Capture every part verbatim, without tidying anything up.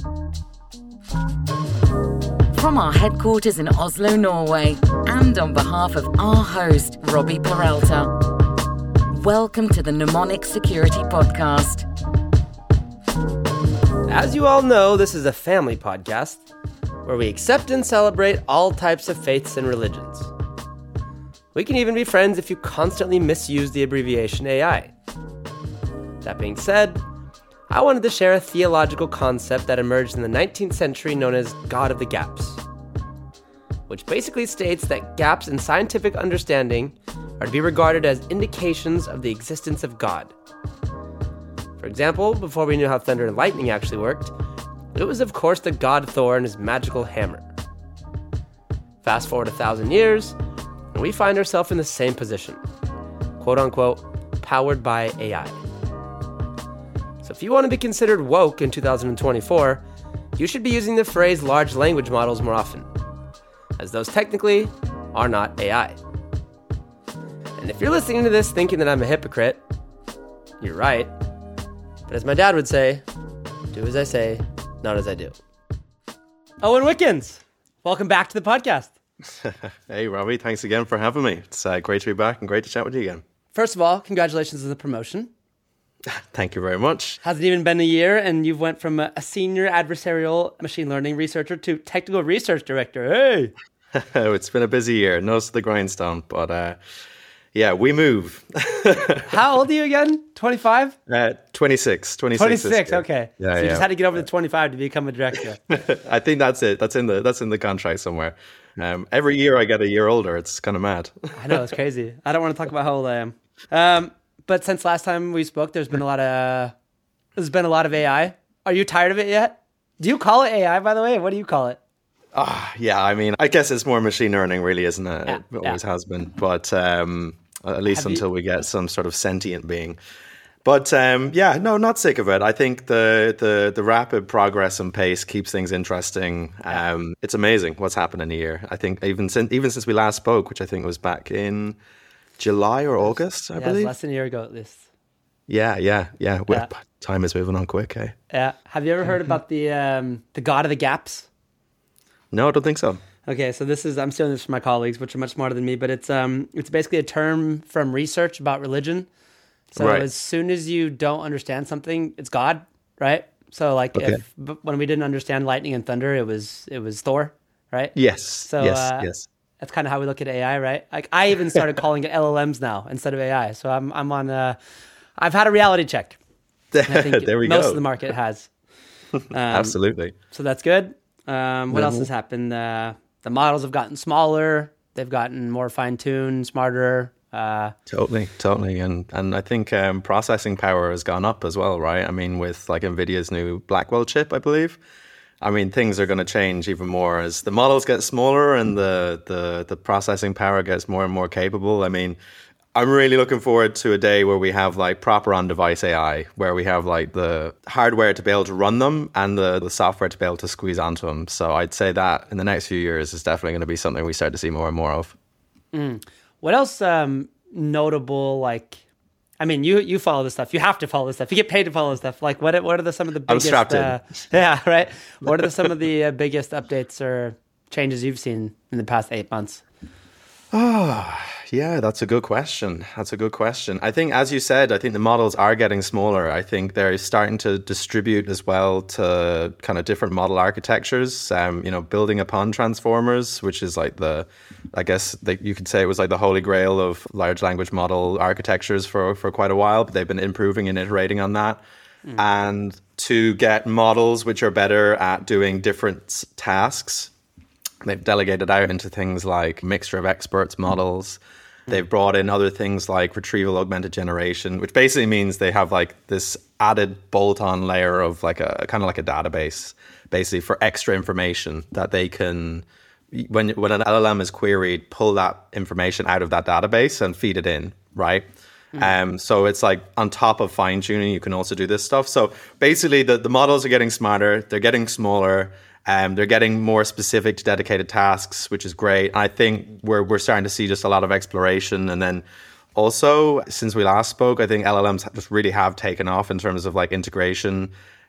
From our headquarters in Oslo, Norway, and on behalf of our host, Robbie Peralta, welcome to the Mnemonic Security Podcast. As you all know, this is a family podcast where we accept and celebrate all types of faiths and religions. We can even be friends if you constantly misuse the abbreviation A I. That being said, I wanted to share a theological concept that emerged in the nineteenth century known as God of the Gaps, which basically states that gaps in scientific understanding are to be regarded as indications of the existence of God. For example, before we knew how thunder and lightning actually worked, it was of course the god Thor and his magical hammer. Fast forward a thousand years, and we find ourselves in the same position, quote unquote, powered by A I. So if you want to be considered woke in two thousand twenty-four, you should be using the phrase large language models more often, as those technically are not A I. And if you're listening to this thinking that I'm a hypocrite, you're right. But as my dad would say, do as I say, not as I do. Owen Wickens, welcome back to the podcast. Hey, Robbie, thanks again for having me. It's uh, great to be back and great to chat with you again. First of all, congratulations on the promotion. Thank you very much. Hasn't even been a year, and you've went from a senior adversarial machine learning researcher to technical research director. Hey! It's been a busy year, nose to the grindstone, but uh, yeah, we move. How old are you again? twenty-five? Uh, twenty-six. twenty-six, twenty-six, okay. Yeah, so you yeah. just had to get over the twenty-five to become a director. I think that's it. That's in the that's in the contract somewhere. Um, every year I get a year older. It's kind of mad. I know, it's crazy. I don't want to talk about how old I am. Um, but since last time we spoke, there's been a lot of there's been a lot of A I. Are you tired of it yet? Do you call it A I, by the way? What do you call it? Ah, yeah. I mean, I guess it's more machine learning, really, isn't it? Yeah, it always yeah. has been, but um, at least Have until you- we get some sort of sentient being. But um, yeah, no, not sick of it. I think the the the rapid progress and pace keeps things interesting. Um, it's amazing what's happened in a year. I think even since even since we last spoke, which I think was back in July or August, I yeah, it believe. was less than a year ago at least. Yeah, yeah, yeah. Well, Yeah. time is moving on quick, eh? Yeah. Have you ever heard about the um, the God of the Gaps? No, I don't think so. Okay, so this is I'm stealing this from my colleagues, which are much smarter than me, but it's um it's basically a term from research about religion. So Right. as soon as you don't understand something, it's God, right? So like Okay. if b- when we didn't understand lightning and thunder, it was it was Thor, right? Yes, So yes, uh, yes. that's kind of how we look at A I, right? Like I even started calling it L L Ms now instead of A I. So I'm I'm on uh I've had a reality check. I think There we most go. of the market has. Um, Absolutely. So that's good. Um, what else has happened? Uh, the models have gotten smaller. They've gotten more fine-tuned, smarter. Uh, Totally, totally, and and I think um, processing power has gone up as well, right? I mean, with like Nvidia's new Blackwell chip, I believe. I mean, things are going to change even more as the models get smaller and the the the processing power gets more and more capable. I mean, I'm really looking forward to a day where we have like proper on-device A I, where we have like the hardware to be able to run them and the, the software to be able to squeeze onto them. So I'd say that in the next few years is definitely going to be something we start to see more and more of. what else um, notable? Like, I mean, you you follow this stuff. You have to follow this stuff. You get paid to follow this stuff. Like, what what are the some of the I'm biggest? strapped in. Uh, yeah, right. What are the, some of the uh, biggest updates or changes you've seen in the past eight months? Yeah, that's a good question. That's a good question. I think, as you said, I think the models are getting smaller. I think they're starting to distribute as well to kind of different model architectures, um, you know, building upon transformers, which is like the, I guess they, you could say it was like the holy grail of large language model architectures for, for quite a while, but they've been improving and iterating on that. Mm. And to get models which are better at doing different tasks, they've delegated out into things like mixture of experts models. They've brought in other things like retrieval augmented generation, which basically means they have like this added bolt-on layer of like a kind of like a database, basically for extra information that they can, when when an L L M is queried, pull that information out of that database and feed it in, right? Mm-hmm. Um, so it's like on top of fine tuning, you can also do this stuff. So basically, the the models are getting smarter, they're getting smaller. Um, they're getting more specific to dedicated tasks, which is great. I think we're we're starting to see just a lot of exploration. And then also, since we last spoke, I think L L Ms just really have taken off in terms of like integration.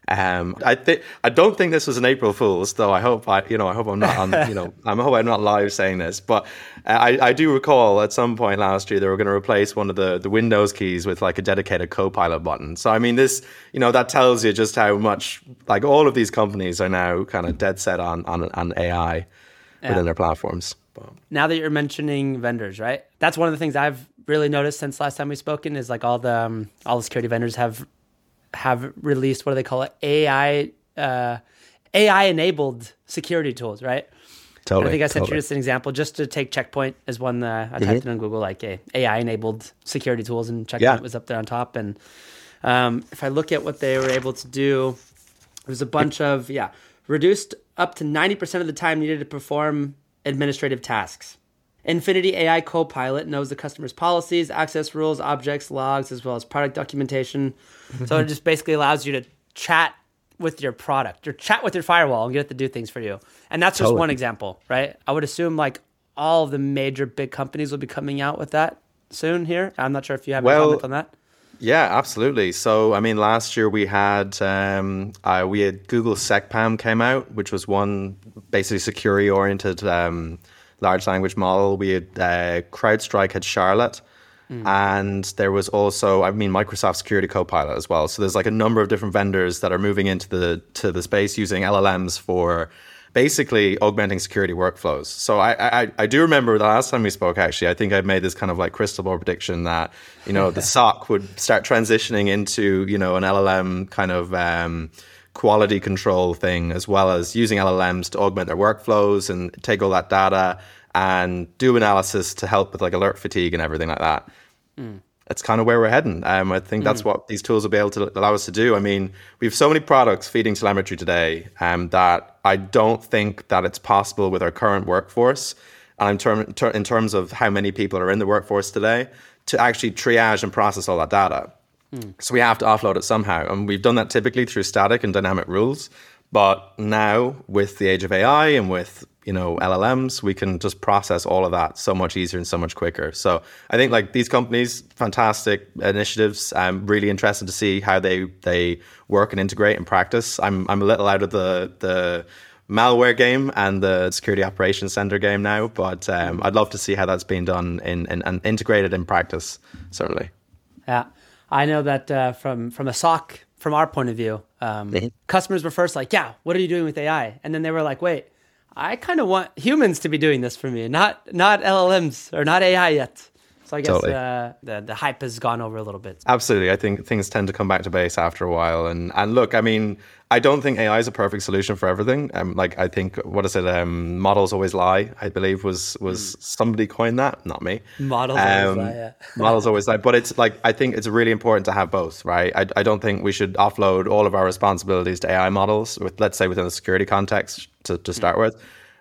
Um, I think I don't think this was an April Fool's, though. I hope I, you know, I hope I'm not on, you know, I hope I'm not live saying this. But I, I do recall at some point last year they were going to replace one of the, the Windows keys with like a dedicated Copilot button. So I mean, this, you know, that tells you just how much like all of these companies are now kind of dead set on on, on A I yeah. within their platforms. But now that you're mentioning vendors, right? That's one of the things I've really noticed since last time we've spoken is like all the um, all the security vendors have. have released, what do they call it? A I, uh, A I enabled security tools, right? Totally. And I think I sent totally. you just an example just to take Checkpoint as one uh, I typed mm-hmm. in on Google, like a AI enabled security tools, and Checkpoint yeah. was up there on top. And um, if I look at what they were able to do, there's a bunch of, yeah, reduced up to ninety percent of the time needed to perform administrative tasks. Infinity A I Copilot knows the customer's policies, access rules, objects, logs, as well as product documentation. So it just basically allows you to chat with your product, or chat with your firewall and get it to do things for you. And that's just totally. one example, right? I would assume like all of the major big companies will be coming out with that soon here. I'm not sure if you have well, a comment on that. Yeah, absolutely. So, I mean, last year we had um, uh, we had Google SecPAM came out, which was one basically security-oriented um, large language model. We had uh, CrowdStrike had Charlotte. Mm. And there was also, I mean, Microsoft Security Copilot as well. So there's like a number of different vendors that are moving into the to the space using L L Ms for basically augmenting security workflows. So I, I I do remember the last time we spoke, actually, I think I made this kind of like crystal ball prediction that, you know, the S O C would start transitioning into, you know, an L L M kind of um, quality control thing, as well as using L L Ms to augment their workflows and take all that data and do analysis to help with like alert fatigue and everything like that. Mm. That's kind of where we're heading. Um, I think that's mm. what these tools will be able to allow us to do. I mean, we have so many products feeding telemetry today um, that I don't think that it's possible with our current workforce, and in, term, ter- in terms of how many people are in the workforce today, to actually triage and process all that data. Mm. So we have to offload it somehow. And we've done that typically through static and dynamic rules. But now with the age of A I and with, you know, L L Ms, we can just process all of that so much easier and so much quicker. So I think like these companies, fantastic initiatives. I'm really interested to see how they they work and integrate and practice. I'm I'm a little out of the the malware game and the security operations center game now, but um, I'd love to see how that's being done in, in and integrated in practice, certainly. Yeah, I know that uh, from from a S O C, from our point of view, um, mm-hmm. customers were first like, yeah, what are you doing with A I? And then they were like, wait, I kind of want humans to be doing this for me, not not L L Ms or not A I yet. So I guess totally. uh, the the hype has gone over a little bit. Absolutely. I think things tend to come back to base after a while. And and look, I mean, I don't think A I is a perfect solution for everything. Um, like I think, what is it? Um, models always lie, I believe was was mm. somebody coined that, not me. Models um, always lie, yeah. models always lie. But it's like, I think it's really important to have both, right? I, I don't think we should offload all of our responsibilities to A I models, with, let's say within the security context to, to start mm. with.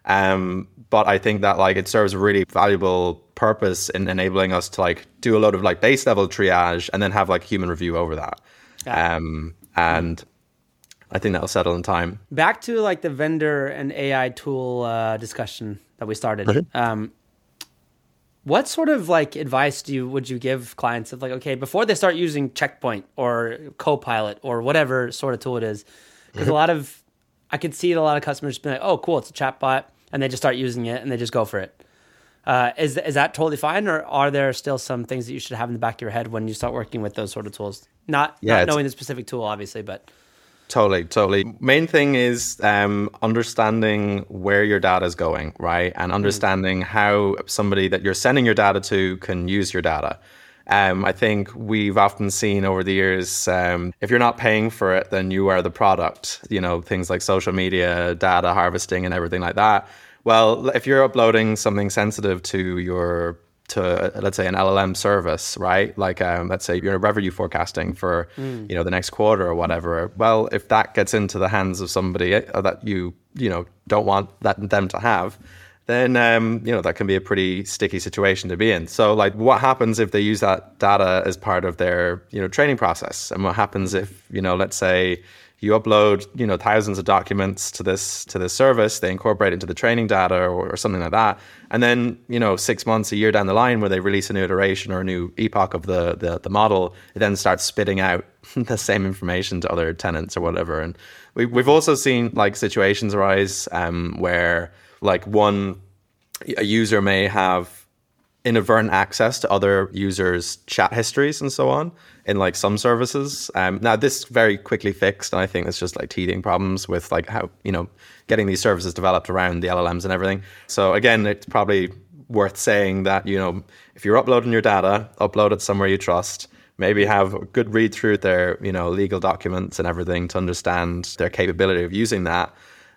Um, but I think that like it serves a really valuable purpose in enabling us to like do a lot of like base level triage and then have like human review over that. Yeah. Um, and I think that'll settle in time. Back to like the vendor and A I tool uh, discussion that we started. Mm-hmm. Um, what sort of like advice do you would you give clients of like, okay, before they start using Checkpoint or Copilot or whatever sort of tool it is? Because mm-hmm. a lot of I could see a lot of customers being like, oh, cool, it's a chatbot, and they just start using it and they just go for it. Uh, is is that totally fine, or are there still some things that you should have in the back of your head when you start working with those sort of tools? Not, yeah, not knowing the specific tool, obviously, but... Totally, totally. Main thing is um, understanding where your data is going, right? And understanding mm. how somebody that you're sending your data to can use your data. Um, I think we've often seen over the years, um, if you're not paying for it, then you are the product. You know, things like social media, data harvesting and everything like that. Well, if you're uploading something sensitive to your, to uh, let's say an L L M service, right? Like, um, let's say you're revenue forecasting for, mm. you know, the next quarter or whatever. Well, if that gets into the hands of somebody that you, you know, don't want that them to have, then, um, you know, that can be a pretty sticky situation to be in. So like what happens if they use that data as part of their, you know, training process? And what happens if, you know, let's say you upload, you know, thousands of documents to this to this service, they incorporate into the training data or, or something like that. And then, you know, six months, a year down the line where they release a new iteration or a new epoch of the the, the model, it then starts spitting out the same information to other tenants or whatever. And we, we've also seen like situations arise um, where like one, a user may have inadvertent access to other users' chat histories and so on in like some services. Um, now this very quickly fixed, and I think it's just like teething problems with like how, you know, getting these services developed around the L L Ms and everything. So again, it's probably worth saying that, you know, if you're uploading your data, upload it somewhere you trust. Maybe have a good read through their, you know, legal documents and everything to understand their capability of using that.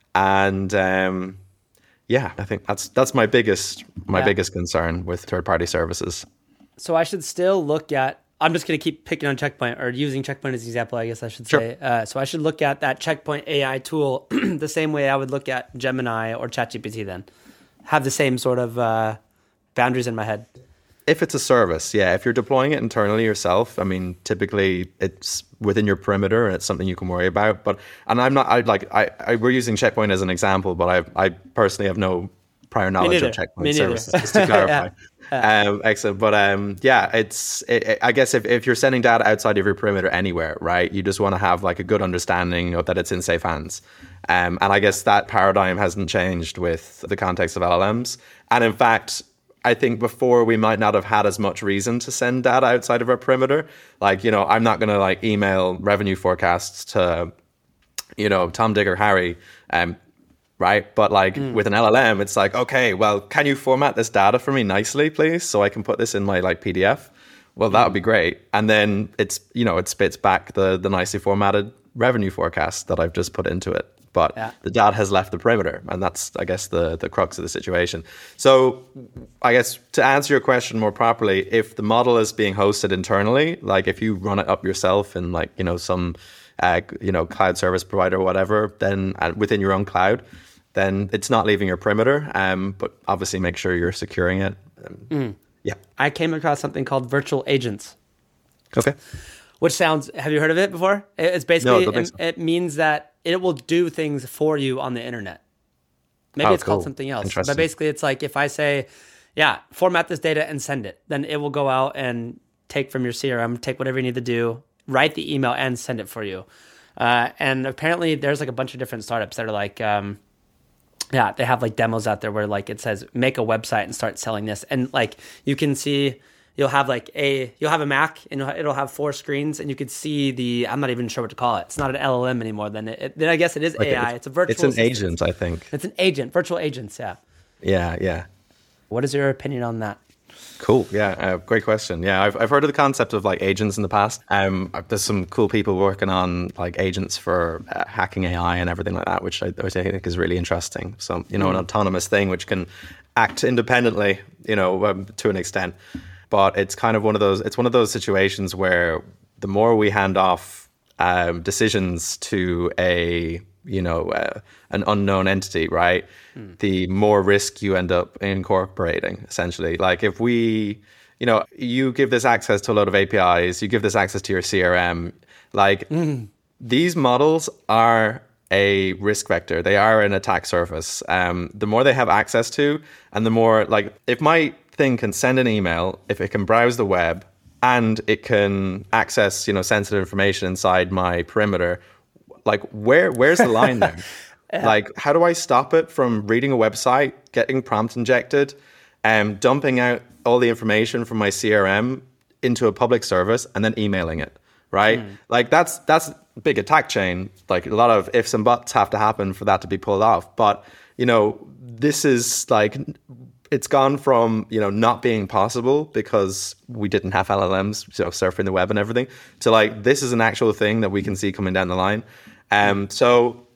And um, yeah, I think that's that's my biggest my yeah. biggest concern with third-party services. So I should still look at, I'm just going to keep picking on Checkpoint or using Checkpoint as an example, I guess I should say. Sure. Uh, so I should look at that Checkpoint A I tool the same way I would look at Gemini or ChatGPT then. Have the same sort of uh, boundaries in my head. If it's a service, yeah. If you're deploying it internally yourself, I mean, typically it's within your perimeter and it's something you can worry about. But and I'm not, I like, I, I we're using Checkpoint as an example, but I, I personally have no prior knowledge of Checkpoint services. Just to clarify. yeah. um, excellent. But um, yeah, it's. It, it, I guess if, if you're sending data outside of your perimeter anywhere, right, you just want to have like a good understanding of that it's in safe hands. Um, and I guess that paradigm hasn't changed with the context of L L Ms. And in fact, I think before we might not have had as much reason to send data outside of our perimeter. Like, you know, I'm not going to like email revenue forecasts to, you know, Tom, Dick, or Harry, um, right? But like mm. with an L L M, it's like, okay, well, can you format this data for me nicely, please, so I can put this in my like P D F? Well, that would be great. And then it's, you know, it spits back the the nicely formatted revenue forecast that I've just put into it. But yeah. the data has left the perimeter, and that's, I guess, the, the crux of the situation. So I guess to answer your question more properly, if the model is being hosted internally, like if you run it up yourself in like, you know, some, uh, you know, cloud service provider or whatever, then uh, within your own cloud, then it's not leaving your perimeter. Um, but obviously make sure you're securing it. Um, mm. Yeah. I came across something called virtual agents. Okay. Which sounds, have you heard of it before? It's basically, no, it, so. it means that it will do things for you on the internet. Maybe oh, it's cool. called something else. But basically it's like if I say, yeah, format this data and send it, then it will go out and take from your C R M, take whatever you need to do, write the email and send it for you. Uh, and apparently there's like a bunch of different startups that are like, um, yeah, they have like demos out there where like it says, make a website and start selling this. And like you can see... You'll have like a you'll have a Mac and it'll have four screens and you could see the I'm not even sure what to call it. It's not an L L M anymore. Then it, then I guess it is like A I. It's, it's a virtual. It's an assistant. agent, I think. It's an agent. Virtual agents. Yeah. Yeah, yeah. What is your opinion on that? Cool. Yeah, uh, great question. Yeah, I've I've heard of the concept of like agents in the past. Um, there's some cool people working on like agents for uh, hacking A I and everything like that, which I, which I think is really interesting. So you know, mm. an autonomous thing which can act independently, you know, um, to an extent. But it's kind of one of those, it's one of those situations where the more we hand off um, decisions to a, you know, uh, an unknown entity, right? Mm. The more risk you end up incorporating, essentially. Like if we, you know, you give this access to a lot of A P Is, you give this access to your C R M, like mm. these models are a risk vector. They are an attack surface. Um, the more they have access to, and the more, like, if my thing can send an email, if it can browse the web, and it can access, you know, sensitive information inside my perimeter, like where where's the line there? yeah. Like, how do I stop it from reading a website, getting prompt injected, and um, dumping out all the information from my C R M into a public service and then emailing it, right? Mm. Like that's that's a big attack chain. Like a lot of ifs and buts have to happen for that to be pulled off. But, you know, this is like, it's gone from, you know, not being possible because we didn't have L L Ms, you know, surfing the web and everything, to like, this is an actual thing that we can see coming down the line. Um, so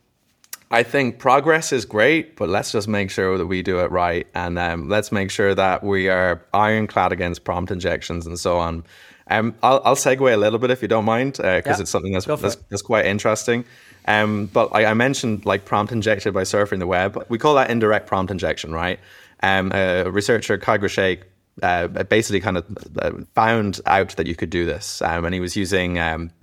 I think progress is great, but let's just make sure that we do it right. And um, let's make sure that we are ironclad against prompt injections and so on. Um, I'll, I'll segue a little bit if you don't mind, because uh, yeah, it's something that's, that's, that's quite interesting. Um, but I, I mentioned like prompt injected by surfing the web. We call that indirect prompt injection, right? Um, a researcher, Kai Groshay, uh, basically kind of uh, found out that you could do this. Um, and he was using um, uh,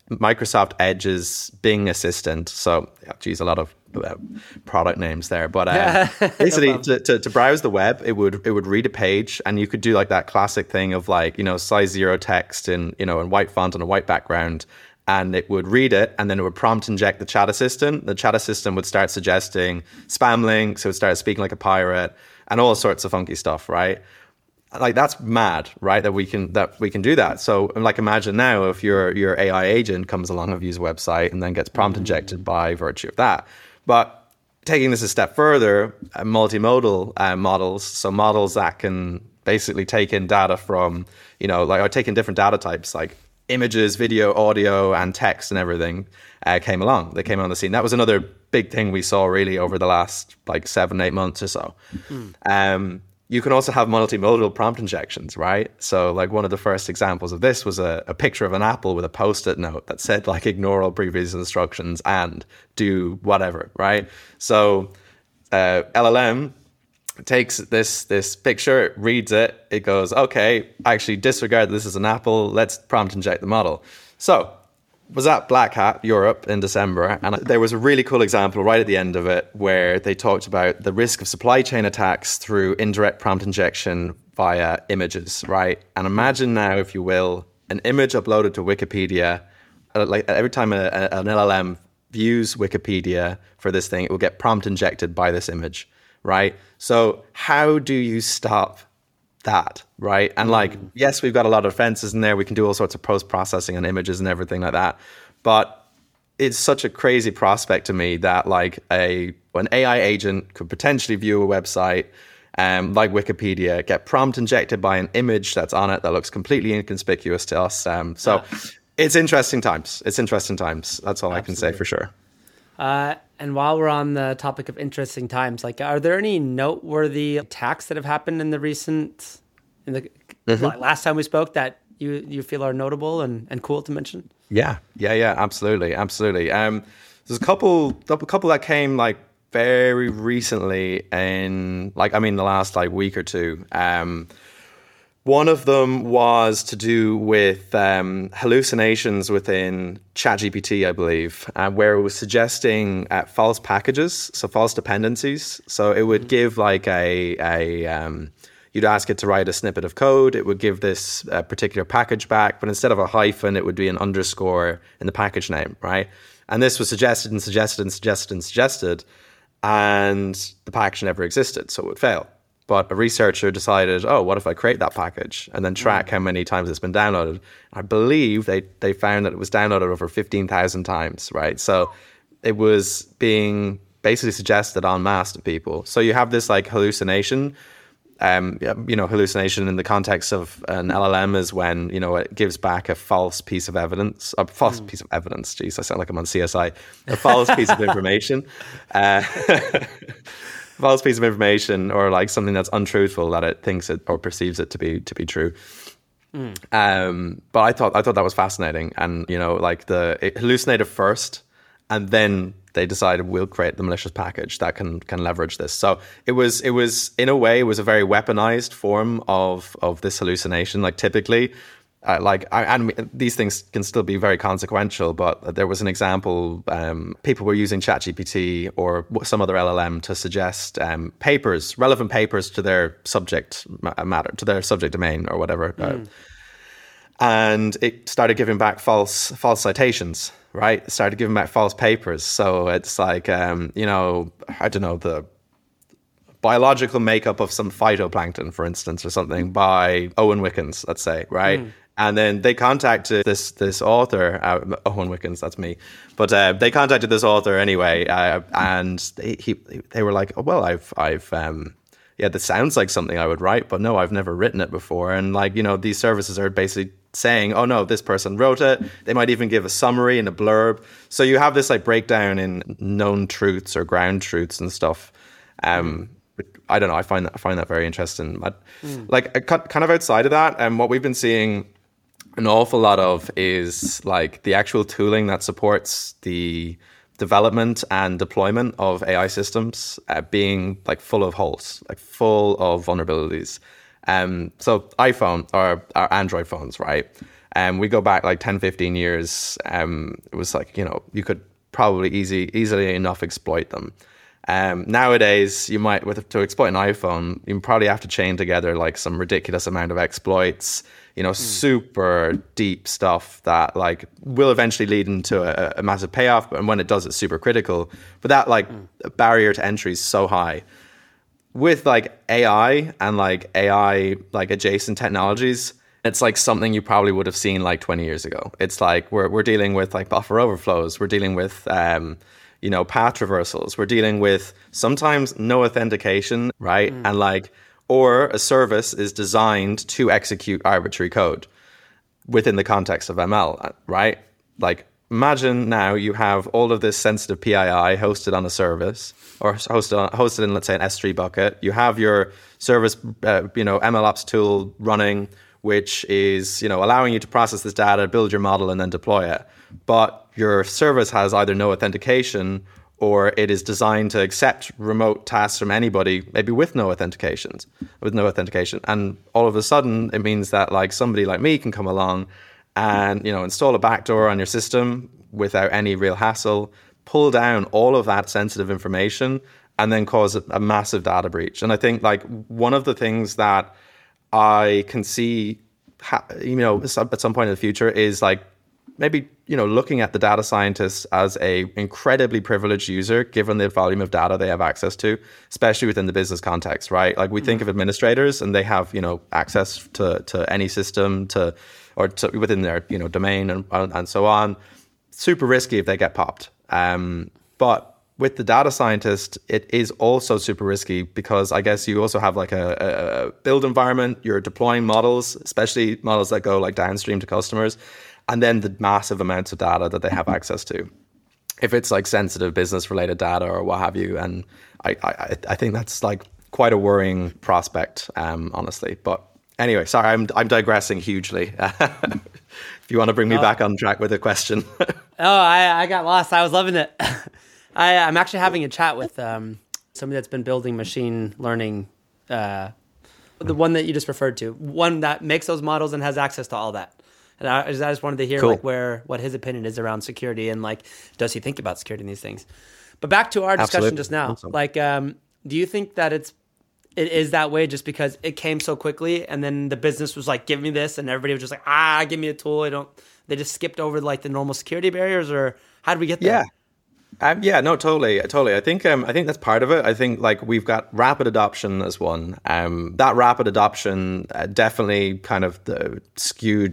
Microsoft Edge's Bing Assistant. So, geez, a lot of uh, product names there. But uh, basically, no to, to, to browse the web, it would it would read a page, and you could do like that classic thing of like, you know, size zero text in, you know, in white font on a white background. And it would read it, and then it would prompt inject the chat assistant. The chat assistant would start suggesting spam links. It would start speaking like a pirate, and all sorts of funky stuff, right? Like, that's mad, right? That we can that we can do that. So, like, imagine now if your your A I agent comes along and views a website and then gets prompt injected by virtue of that. But taking this a step further, uh, multimodal uh, models, so models that can basically take in data from, you know, like, or take in different data types, like images, video, audio, and text and everything uh, came along. They came on the scene. That was another big thing we saw really over the last like seven, eight months or so. Mm. Um, you can also have multimodal prompt injections, right? So like one of the first examples of this was a, a picture of an apple with a post-it note that said like ignore all previous instructions and do whatever, right? So uh, L L M takes this this picture, it reads it, it goes, okay, actually disregard this is an apple, let's prompt inject the model. So, was at Black Hat Europe in December, and there was a really cool example right at the end of it where they talked about the risk of supply chain attacks through indirect prompt injection via images, right? And imagine now, if you will, an image uploaded to Wikipedia, uh, like every time a, a, an L L M views Wikipedia for this thing, it will get prompt injected by this image. Right? So how do you stop that? Right? And like, yes, we've got a lot of fences in there. We can do all sorts of post-processing and images and everything like that. But it's such a crazy prospect to me that like a an A I agent could potentially view a website um, like Wikipedia, get prompt injected by an image that's on it that looks completely inconspicuous to us. Um, so yeah. It's interesting times. It's interesting times. That's all Absolutely. I can say for sure. Uh, and while we're on the topic of interesting times, like, are there any noteworthy attacks that have happened in the recent, in the mm-hmm. last time we spoke that you you feel are notable and, and cool to mention? Yeah, yeah, yeah, absolutely, absolutely. Um, there's a couple, a couple that came like very recently in, like, I mean, the last like week or two. Um, One of them was to do with um, hallucinations within ChatGPT, I believe, uh, where it was suggesting uh, false packages, so false dependencies. So it would give like a, a um, you'd ask it to write a snippet of code. It would give this uh, particular package back, but instead of a hyphen, it would be an underscore in the package name, right? And this was suggested and suggested and suggested and suggested, and the package never existed, so it would fail. But a researcher decided, oh, what if I create that package and then track how many times it's been downloaded? I believe they, they found that it was downloaded over fifteen thousand times, right? So it was being basically suggested en masse to people. So you have this like hallucination, um, you know, hallucination in the context of an L L M is when, you know, it gives back a false piece of evidence, a false mm. piece of evidence. Geez, I sound like I'm on C S I. A false piece of information. Uh, false piece of information, or like something that's untruthful that it thinks it or perceives it to be to be true. Mm. Um, but I thought I thought that was fascinating, and you know, like the it hallucinated first, and then they decided we'll create the malicious package that can can leverage this. So it was it was in a way it was a very weaponized form of of this hallucination. Like typically. Uh, like, I, and these things can still be very consequential, but there was an example, um, people were using ChatGPT or some other L L M to suggest um, papers, relevant papers to their subject matter, to their subject domain or whatever. Mm. Uh, and it started giving back false false citations, right? It started giving back false papers. So it's like, um, you know, I don't know, the biological makeup of some phytoplankton, for instance, or something by Owen Wickens, let's say, right? Mm. And then they contacted this this author, uh, Owen Wickens, that's me. But uh, they contacted this author anyway, uh, and they, he, they were like, oh, well, I've, I've, um, yeah, this sounds like something I would write, but no, I've never written it before. And like, you know, these services are basically saying, oh no, this person wrote it. They might even give a summary and a blurb. So you have this like breakdown in known truths or ground truths and stuff. Um, mm. I don't know. I find that I find that very interesting. But mm. like kind of outside of that, and um, what we've been seeing an awful lot of is like the actual tooling that supports the development and deployment of A I systems uh, being like full of holes, like full of vulnerabilities. Um, so iPhone or, or Android phones, right? And um, we go back like ten, fifteen years. Um, it was like, you know, you could probably easy, easily enough exploit them. Um, nowadays, you might, with to exploit an iPhone, you probably have to chain together like some ridiculous amount of exploits, you know, mm. super deep stuff that like will eventually lead into a, a massive payoff. And when it does, it's super critical. But that like mm. barrier to entry is so high. With like A I and like A I, like adjacent technologies, it's like something you probably would have seen like twenty years ago. It's like we're we're dealing with like buffer overflows. We're dealing with, um, you know, path traversals. We're dealing with sometimes no authentication, right? Mm. And like, or a service is designed to execute arbitrary code within the context of M L, right? Like, imagine now you have all of this sensitive P I I hosted on a service or hosted on, hosted in, let's say, an S three bucket. You have your service, uh, you know, MLOps tool running, which is, you know, allowing you to process this data, build your model, and then deploy it. But your service has either no authentication or it is designed to accept remote tasks from anybody, maybe with no authentications, with no authentication. And all of a sudden, it means that like somebody like me can come along and, you know, install a backdoor on your system without any real hassle, pull down all of that sensitive information, and then cause a, a massive data breach. And I think like one of the things that I can see, you know, at some point in the future is like maybe, you know, looking at the data scientists as a incredibly privileged user, given the volume of data they have access to, especially within the business context, right? Like we mm-hmm. think of administrators and they have, you know, access to, to any system to, or to, within their, you know, domain and, and so on. Super risky if they get popped. Um, but with the data scientist, it is also super risky because I guess you also have like a, a build environment, you're deploying models, especially models that go like downstream to customers, and then the massive amounts of data that they have access to. If it's like sensitive business related data or what have you. And I, I, I think that's like quite a worrying prospect, um, honestly. But anyway, sorry, I'm I'm digressing hugely. If you want to bring me oh. back on track with a question. oh, I, I got lost. I was loving it. I, I'm actually having a chat with um, somebody that's been building machine learning, uh, the one that you just referred to, one that makes those models and has access to all that. And I, I just wanted to hear cool. like where what his opinion is around security and like does he think about security in these things. But back to our discussion Absolutely. just now, awesome. like, um, do you think that it's it is that way just because it came so quickly and then the business was like, give me this, and everybody was just like, ah, give me a tool. I don't. They just skipped over like the normal security barriers, or how did we get there? Yeah. Um, yeah, no, totally, totally. I think um, I think that's part of it. I think like we've got rapid adoption as one. Um, that rapid adoption uh, definitely kind of the skewed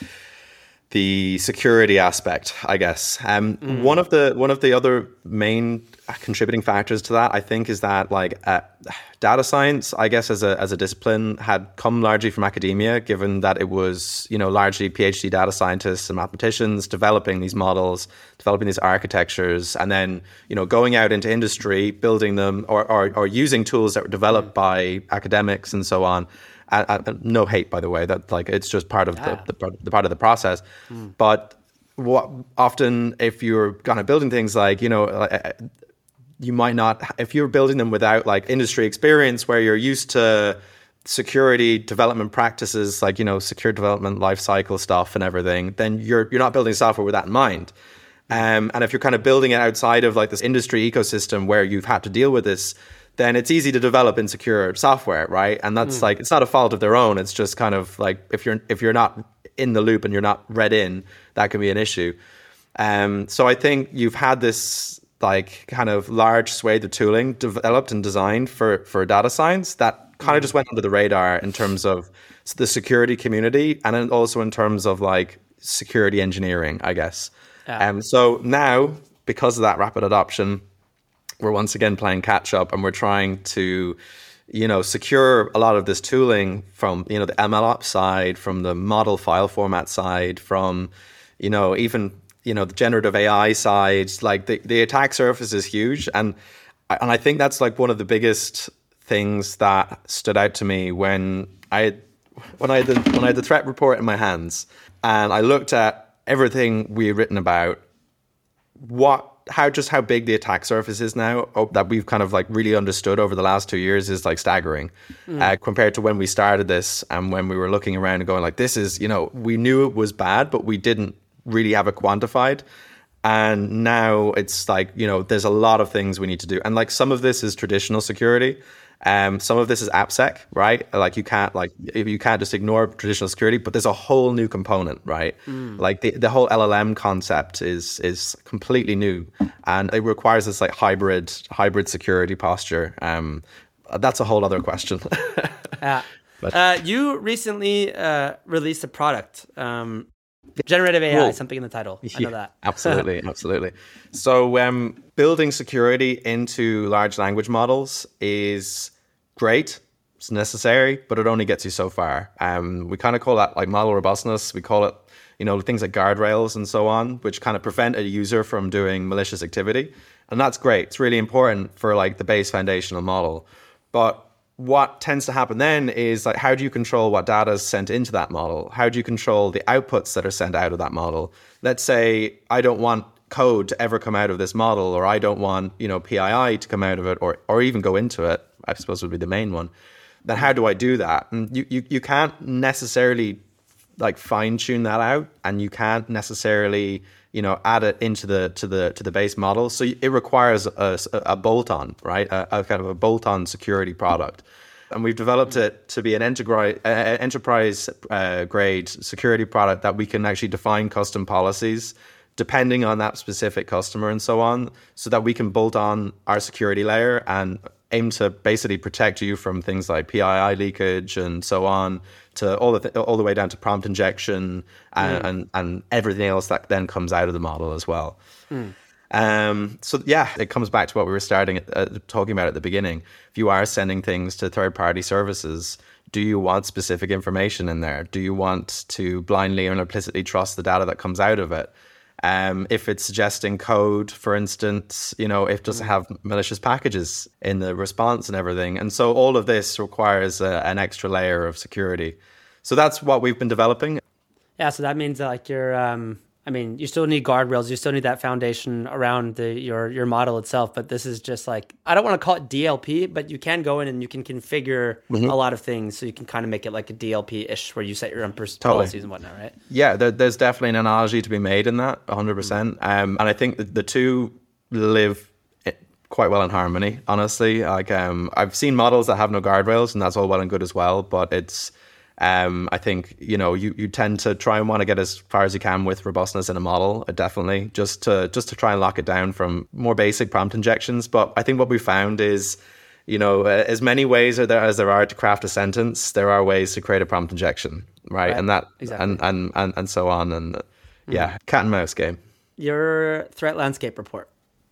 the security aspect, I guess. Um, mm. One of the one of the other main contributing factors to that, I think, is that like uh, data science, I guess, as a as a discipline, had come largely from academia, given that it was, you know, largely PhD data scientists and mathematicians developing these models, developing these architectures, and then, you know, going out into industry, building them, or or, or using tools that were developed mm. by academics and so on. Uh, uh, no hate, by the way. That like it's just part of yeah. the, the the part of the process. Mm. But what often, if you're kind of building things like, you know, uh, you might not, if you're building them without like industry experience, where you're used to security development practices, like, you know, secure development lifecycle stuff and everything, then you're you're not building software with that in mind. Um, and if you're kind of building it outside of like this industry ecosystem where you've had to deal with this, then it's easy to develop insecure software, right? And that's mm. like, it's not a fault of their own. It's just kind of like, if you're if you're not in the loop and you're not read in, that can be an issue. Um, so I think you've had this like kind of large swathe of tooling developed and designed for, for data science that kind mm. of just went under the radar in terms of the security community, and then also in terms of like security engineering, I guess. Yeah. Um, so now, because of that rapid adoption, we're once again playing catch up, and we're trying to, you know, secure a lot of this tooling from, you know, the MLOps side, from the model file format side, from, you know, even, you know, the generative A I side. Like the, the attack surface is huge. And, and I think that's like one of the biggest things that stood out to me when I, when I had the, when I had the threat report in my hands and I looked at everything we had written about. What how just how big the attack surface is now oh, that we've kind of like really understood over the last two years is like staggering mm. uh, compared to when we started this and when we were looking around and going like, this is, you know, we knew it was bad, but we didn't really have it quantified. And now it's like, you know, there's a lot of things we need to do. And like some of this is traditional security. Um, some of this is AppSec, right? Like you can't like you can't just ignore traditional security, but there's a whole new component, right? Mm. Like the, the whole L L M concept is is completely new, and it requires this like hybrid hybrid security posture. Um, that's a whole other question. yeah. But, uh, you recently uh, released a product. Um, Generative A I, cool. Something in the title. I know that. absolutely, absolutely. So um, building security into large language models is great. It's necessary, but it only gets you so far. Um, we kind of call that like model robustness. We call it, you know, things like guardrails and so on, which kind of prevent a user from doing malicious activity. And that's great. It's really important for like the base foundational model. But what tends to happen then is like, how do you control what data is sent into that model? How do you control the outputs that are sent out of that model? Let's say I don't want code to ever come out of this model, or I don't want, you know, P I I to come out of it, or or even go into it, I suppose would be the main one. Then how do I do that? And you you, you can't necessarily like fine tune that out, and you can't necessarily, you know, add it into the to the to the base model. So it requires a, a bolt-on, right? A, a kind of a bolt-on security product, and we've developed it to be an enterprise uh, enterprise uh, grade security product that we can actually define custom policies depending on that specific customer and so on, so that we can bolt on our security layer and aim to basically protect you from things like P I I leakage and so on, to all the th- all the way down to prompt injection and, mm. and and everything else that then comes out of the model as well. Mm. Um, so yeah, it comes back to what we were starting at, uh, talking about at the beginning. If you are sending things to third-party services, do you want specific information in there? Do you want to blindly or implicitly trust the data that comes out of it? Um, if it's suggesting code, for instance, you know, if it doesn't have malicious packages in the response and everything. And so all of this requires a, an extra layer of security. So that's what we've been developing. Yeah, so that means that like you're, um, I mean, you still need guardrails. You still need that foundation around the, your your model itself. But this is just like, I don't want to call it D L P, but you can go in and you can configure mm-hmm. a lot of things. So you can kind of make it like a D L P-ish where you set your own pers- totally. policies and whatnot, right? Yeah, there, there's definitely an analogy to be made in that, one hundred percent. Mm-hmm. Um, and I think the, the two live quite well in harmony, honestly. Like um, I've seen models that have no guardrails, and that's all well and good as well. But it's Um, I think, you know, you, you tend to try and want to get as far as you can with robustness in a model, uh, definitely, just to just to try and lock it down from more basic prompt injections. But I think what we found is, you know, uh, as many ways are there as there are to craft a sentence, there are ways to create a prompt injection, right? right. And that, exactly. and, and, and, and so on. And uh, yeah, mm-hmm. cat and mouse game. Your threat landscape report.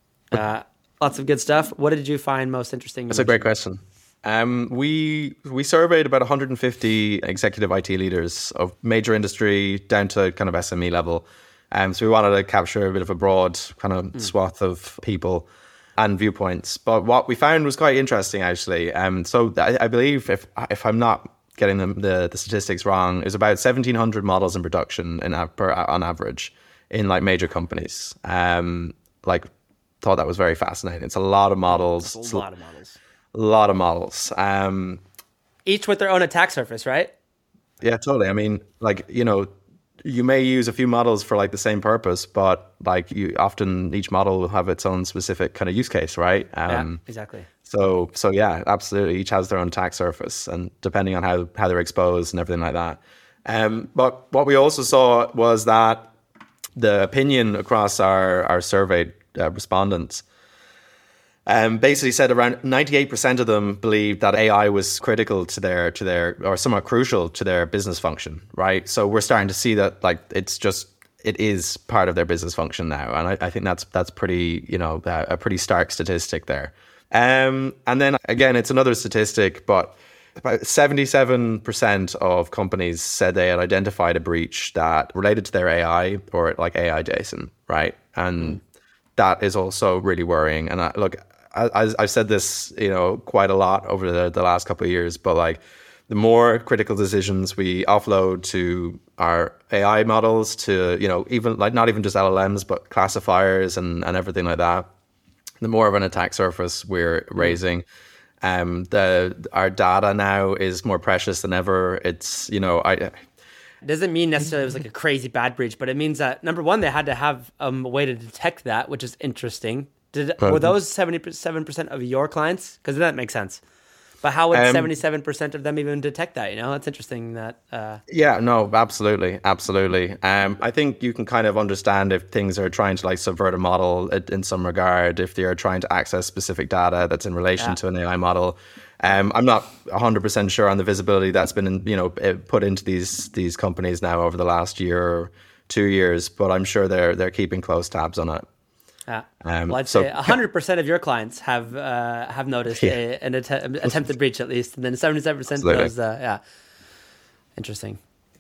Uh, lots of good stuff. What did you find most interesting? That's a great question. Um, we we surveyed about one hundred fifty executive I T leaders of major industry down to kind of S M E level. Um, so we wanted to capture a bit of a broad kind of mm. swath of people and viewpoints. But what we found was quite interesting, actually. Um, so I, I believe, if if I'm not getting the, the, the statistics wrong, there's about seventeen hundred models in production in per, on average in like major companies. Um, like, thought that was very fascinating. It's a lot of models. It's a lot of models. A lot of models. Um, Each with their own attack surface, right? Yeah, totally. I mean, like, you know, you may use a few models for like the same purpose, but like you often each model will have its own specific kind of use case, right? Um, yeah, exactly. So, so yeah, absolutely. Each has their own attack surface, and depending on how, how they're exposed and everything like that. Um, but what we also saw was that the opinion across our, our surveyed uh, respondents Um, basically said around ninety-eight percent of them believed that A I was critical to their, to their, or somewhat crucial to their business function, right? So we're starting to see that, like, it's just, it is part of their business function now. And I, I think that's, that's pretty, you know, a, a pretty stark statistic there. Um, and then again, it's another statistic, but about seventy-seven percent of companies said they had identified a breach that related to their A I or like A I Jason, right? And mm. that is also really worrying. And I, look, I, I've said this, you know, quite a lot over the, the last couple of years, but like the more critical decisions we offload to our A I models, to, you know, even like not even just L L Ms, but classifiers and, and everything like that, the more of an attack surface we're raising. Um, the our data now is more precious than ever. It's, you know, I... It doesn't mean necessarily it was like a crazy bad breach, but it means that, number one, they had to have um, a way to detect that, which is interesting. Did Were those seventy-seven percent of your clients? Because that makes sense. But how would um, seventy-seven percent of them even detect that? You know, that's interesting. That uh... Yeah, no, absolutely, absolutely. Um, I think you can kind of understand if things are trying to like subvert a model in some regard, if they are trying to access specific data that's in relation yeah. to an A I model. Um, I'm not one hundred percent sure on the visibility that's been, you know, put into these these companies now over the last year or two years, but I'm sure they're they're keeping close tabs on it. Yeah. Um, well, I'd so, say one hundred percent of your clients have uh, have noticed yeah. a, an att- attempted breach at least, and then seventy-seven percent of those, uh, yeah. Interesting.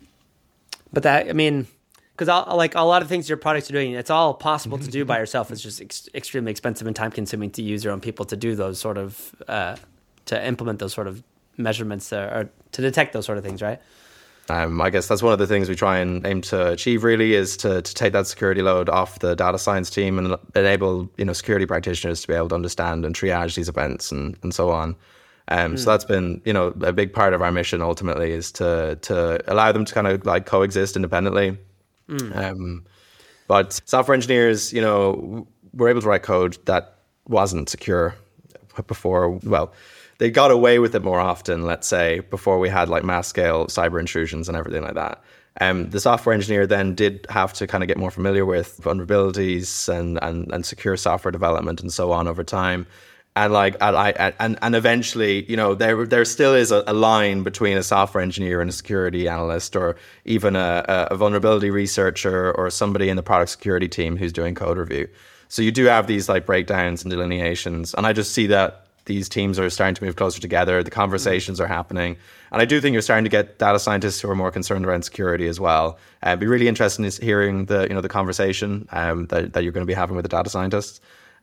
But that, I mean, because like a lot of things your products are doing, it's all possible to do by yourself. It's just ex- extremely expensive and time consuming to use your own people to do those sort of, uh, to implement those sort of measurements uh, or to detect those sort of things, right? Um, I guess that's one of the things we try and aim to achieve, really, is to, to take that security load off the data science team and enable, you know, security practitioners to be able to understand and triage these events and, and so on. Um, mm. So that's been, you know, a big part of our mission ultimately, is to to allow them to kind of like coexist independently. Mm. Um, but software engineers, you know, were able to write code that wasn't secure before. Well, they got away with it more often, let's say, before we had like mass scale cyber intrusions and everything like that. Um, the software engineer then did have to kind of get more familiar with vulnerabilities and, and, and secure software development and so on over time. And like, I, I, and, and eventually, you know, there there still is a, a line between a software engineer and a security analyst, or even a, a vulnerability researcher, or somebody in the product security team who's doing code review. So you do have these like breakdowns and delineations. And I just see that these teams are starting to move closer together. The conversations are happening. And I do think you're starting to get data scientists who are more concerned around security as well. Uh, it'd be really interesting in hearing the, you know, the conversation um, that, that you're going to be having with the data scientists.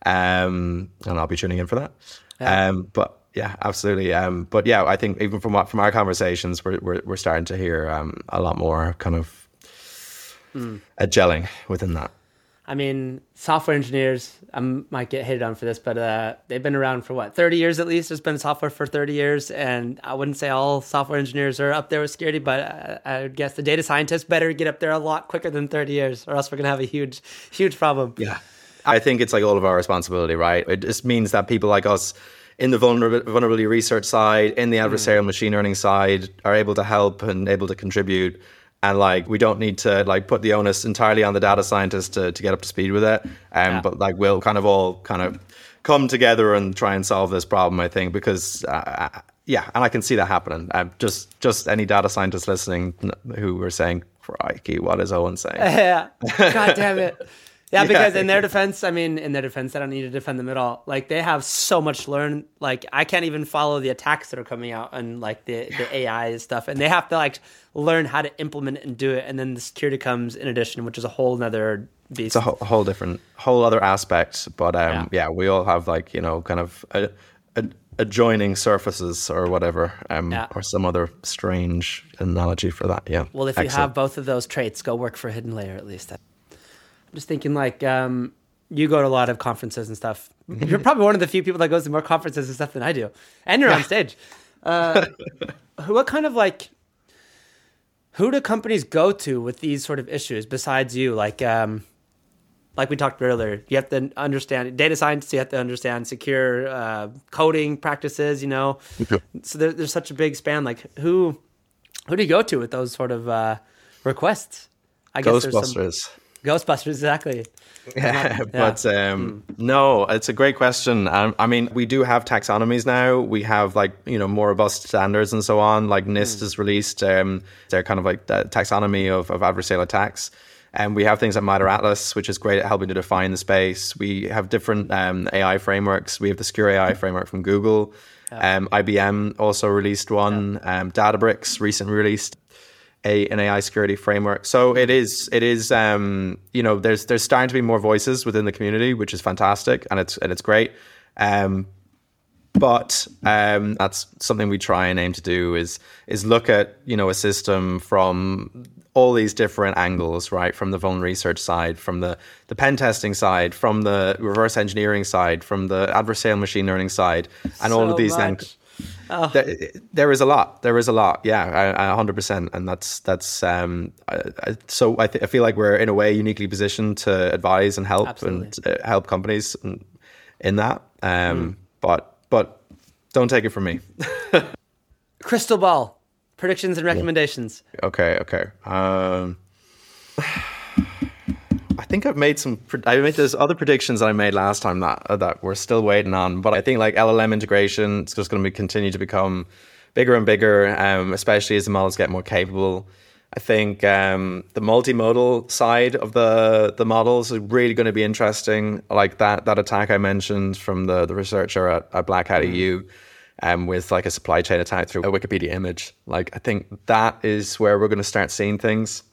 Um, and I'll be tuning in for that. Yeah. Um, but yeah, absolutely. Um, but yeah, I think even from what, from our conversations, we're, we're, we're starting to hear um, a lot more kind of mm. a gelling within that. I mean, software engineers, I might get hated on for this, but uh, they've been around for what, thirty years at least? There's been software for thirty years. And I wouldn't say all software engineers are up there with security, but I, I would guess the data scientists better get up there a lot quicker than thirty years, or else we're going to have a huge, huge problem. Yeah. I think it's like all of our responsibility, right? It just means that people like us in the vulner- vulnerability research side, in the adversarial mm. machine learning side, are able to help and able to contribute. And like, we don't need to like put the onus entirely on the data scientists to, to get up to speed with it. Um, yeah. But like, we'll kind of all kind of come together and try and solve this problem, I think, because uh, yeah, and I can see that happening. Uh, just just any data scientists listening who were saying, crikey, what is Owen saying? Yeah, God damn it. Yeah, because yeah. in their defense, I mean, in their defense, I don't need to defend them at all. Like, they have so much to learn. Like, I can't even follow the attacks that are coming out and like the, the A I stuff. And they have to like learn how to implement it and do it. And then the security comes in addition, which is a whole nother beast. It's a whole, whole different, whole other aspect. But um, yeah. yeah, we all have like, you know, kind of a, a, adjoining surfaces or whatever, um, yeah. or some other strange analogy for that. Yeah. Well, if Excellent. You have both of those traits, go work for a hidden layer at least. I'm just thinking, like, um, you go to a lot of conferences and stuff. You're probably one of the few people that goes to more conferences and stuff than I do. And you're yeah. on stage. Uh, what kind of, like, who do companies go to with these sort of issues besides you? Like, um, like we talked earlier, you have to understand data science, you have to understand secure uh, coding practices, you know. Okay. So there, there's such a big span. Like, who who do you go to with those sort of uh, requests? I guess Ghostbusters. Some... Ghostbusters, exactly. Yeah, but um, mm. no, it's a great question. Um, I mean, we do have taxonomies now. We have like, you know, more robust standards and so on. Like NIST mm. has released um, their kind of like the taxonomy of, of adversarial attacks. And we have things like MITRE ATLAS, which is great at helping to define the space. We have different um, A I frameworks. We have the Secure A I framework from Google. Yeah. Um, I B M also released one. Yeah. Um, Databricks recently released A, an A I security framework. So it is, it is, um, you know, there's there's starting to be more voices within the community, which is fantastic, and it's and it's great. Um, But um, that's something we try and aim to do is is look at, you know, a system from all these different angles, right? From the vuln research side, from the, the pen testing side, from the reverse engineering side, from the adversarial machine learning side, and So all of these. much. Oh. There, there is a lot. There is a lot. Yeah, a hundred percent. And that's that's. Um, I, I, so I, th- I feel like we're in a way uniquely positioned to advise and help Absolutely. and uh, help companies in, in that. Um, mm. But but don't take it from me. Crystal ball predictions and recommendations. Okay. Okay. Um, I think I've made some. I made those other predictions that I made last time that that we're still waiting on. But I think like L L M integration is just going to be, continue to become bigger and bigger, um, especially as the models get more capable. I think um, the multimodal side of the the models is really going to be interesting. Like that that attack I mentioned from the the researcher at, at Black Hat mm. E U, um, with like a supply chain attack through a Wikipedia image. Like I think that is where we're going to start seeing things.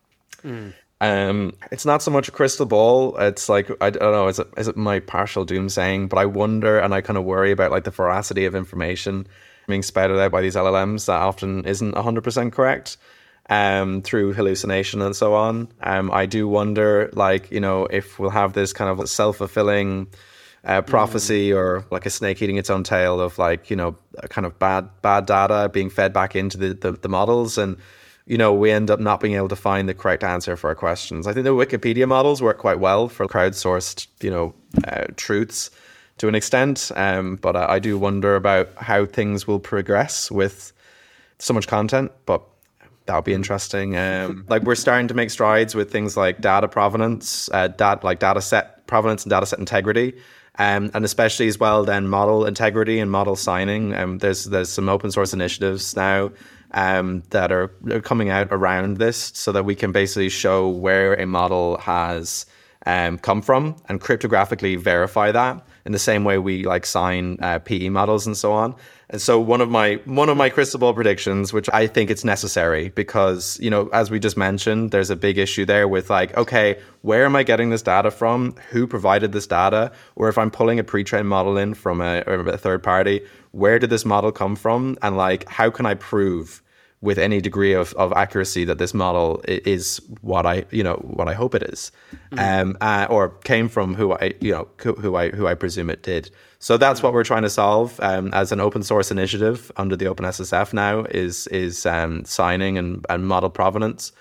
Mm. Um, it's not so much a crystal ball. It's like, I don't know, is it, is it my partial doomsaying? But I wonder, and I kind of worry about like the veracity of information being spouted out by these L L Ms that often isn't one hundred percent correct, um, through hallucination and so on. Um, I do wonder, like, you know, if we'll have this kind of self-fulfilling uh, prophecy mm. or like a snake eating its own tail of like, you know, kind of bad, bad data being fed back into the, the, the models, and you know, we end up not being able to find the correct answer for our questions. I think the Wikipedia models work quite well for crowdsourced, you know, uh, truths to an extent. Um, but I, I do wonder about how things will progress with so much content. But that'll be interesting. Um, like we're starting to make strides with things like data provenance, uh, dat- like data set provenance and data set integrity. Um, and especially as well, then model integrity and model signing. Um, there's there's some open source initiatives now um, that are, are coming out around this, so that we can basically show where a model has um, come from and cryptographically verify that in the same way we like sign uh, P E models and so on. And so one of my one of my crystal ball predictions, which I think it's necessary because, you know, as we just mentioned, there's a big issue there with like, okay, where am I getting this data from? Who provided this data? Or if I'm pulling a pre-trained model in from a, or a third party, where did this model come from? And like, how can I prove with any degree of, of accuracy that this model is what I, you know, what I hope it is, mm-hmm. um, uh, or came from who I, you know, who I, who I presume it did. So that's what we're trying to solve um, as an open source initiative under the OpenSSF now is is um, signing and, and model provenance,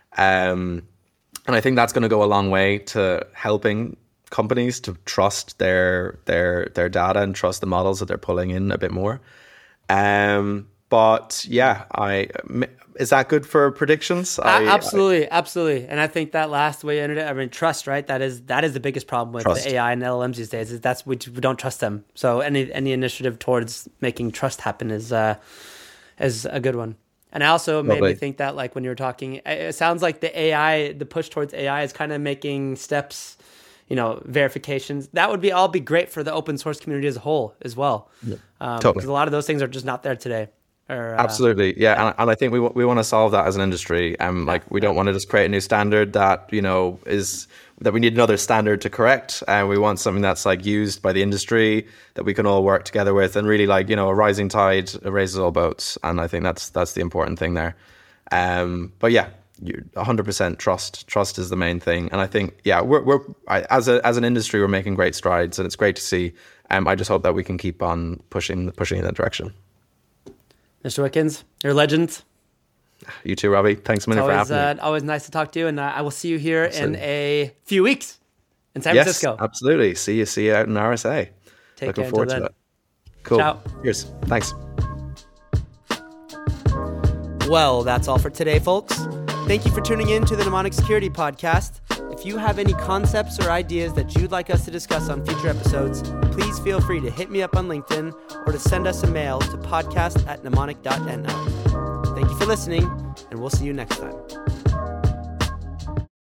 um, and I think that's going to go a long way to helping companies to trust their their their data and trust the models that they're pulling in a bit more. Um, But yeah, I is that good for predictions? I, absolutely, I, absolutely. And I think that last way you ended it, I mean, trust, right? That is that is the biggest problem with trust. The A I and L L Ms these days. Is that's we, we don't trust them. So any any initiative towards making trust happen is uh, is a good one. And I also made Lovely. me think that like when you were talking, it sounds like the A I, the push towards A I is kind of making steps, you know, verifications. That would be all be great for the open source community as a whole as well. Yeah, um, totally. Because a lot of those things are just not there today. Or, uh, Absolutely, yeah, and, and I think we we want to solve that as an industry. Um, like we don't want to just create a new standard that you know is that we need another standard to correct, and we want something that's like used by the industry that we can all work together with, and really like you know a rising tide raises all boats, and I think that's that's the important thing there. Um, but yeah, you one hundred percent trust. Trust is the main thing, and I think yeah, we're we're I, as a as an industry we're making great strides, and it's great to see. Um, I just hope that we can keep on pushing pushing in that direction. Mister Wickens, you're a legend. You too, Robbie. Thanks a million always, for having uh, me. Always nice to talk to you, and uh, I will see you here absolutely. in a few weeks in San yes, Francisco. Absolutely. See you. See you out in R S A. Take Looking care forward to then. it. Cool. Ciao. Cheers. Thanks. Well, that's all for today, folks. Thank you for tuning in to the Mnemonic Security Podcast. If you have any concepts or ideas that you'd like us to discuss on future episodes, please feel free to hit me up on LinkedIn or to send us a mail to podcast at mnemonic dot n l. Thank you for listening, and we'll see you next time.